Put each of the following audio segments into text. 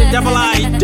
Double ID.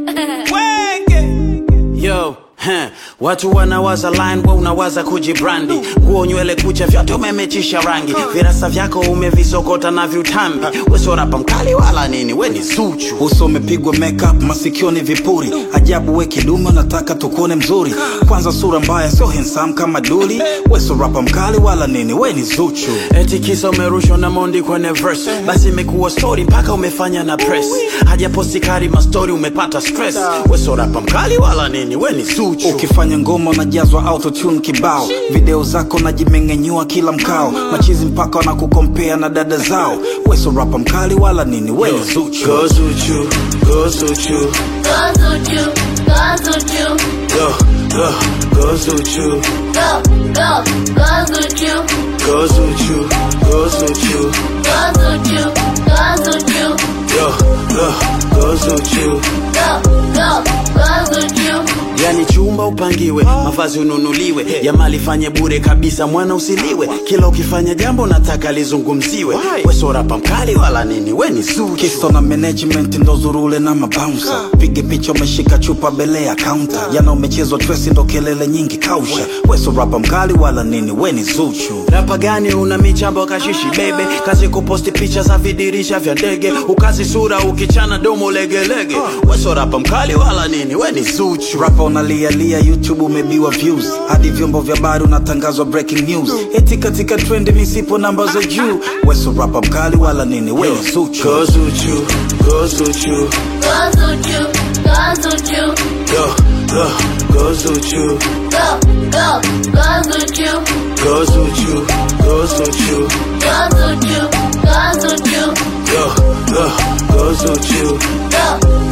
Wenge. Yo. Watu wanawaza line, we unawaza kujibrandi. Nguo, nywele, kucha, vyote umemechisha rangi. Virasa vyako umevisokota na viutambi. We sio rapa mkali wala nini, we ni Zuchu. Uso umepigwa makeup, masikioni vipuri. Ajabu we kidume, nataka tukuone mzuri. Kwanza sura mbaya, sio handsome kama Duli. We sio rapa mkali wala nini, we ni Zuchu. Eti kisa umerushwa na Mondi kwenye verse, basi imekuwa story mpaka umefanya na press. Haja posti kari ma story umepata stress. We sio rapa mkali wala nini, we ni Zuchu. Ukifanya ngoma unajazwa autotune kibao. Video zako najimengenyua kila mkao. Machizi mpaka wanakukompea na dada zao. We sio rapa mkali wala nini, we ni Zuchu. Go Zuchu, go Zuchu, go Zuchu, go Zuchu, go Zuchu, go Zuchu, go Zuchu, go Zuchu, go Zuchu, go Zuchu, go Zuchu, go Zuchu. Yani chumba upangiwe, mavazi ununuliwe, ya mali fanye bure kabisa, mwana usiliwe. Kila ukifanya jambo nataka lizungumziwe. We sio rapa mkali wala nini, we ni Zuchu. Kisto na management ndo zurule na mabouncer. Pige picha umeshika chupa bele ya counter. Yana umechezwa tresi ndo kelele nyingi kausha. We sio rapa mkali wala nini, we ni Zuchu. Rapa gani una michambo kashishi bebe? Kazi kuposti picha za vidirisha vya ndege. Ukazi sura ukichana domo legelege. We sio rapa mkali wala nini, we ni Zuchu. Rapa unalia YouTube umebiwa views. Hadi vyombo vya habari unatangazwa breaking news. Eti katika trend misipo namba za juu. We sio rapa mkali wala nini, we ni Zuchu. Go Zuchu, go Zuchu, Go Zuchu, go Zuchu, go Zuchu, go Zuchu, go Zuchu, go Zuchu, go Zuchu, go Zuchu, go Zuchu. go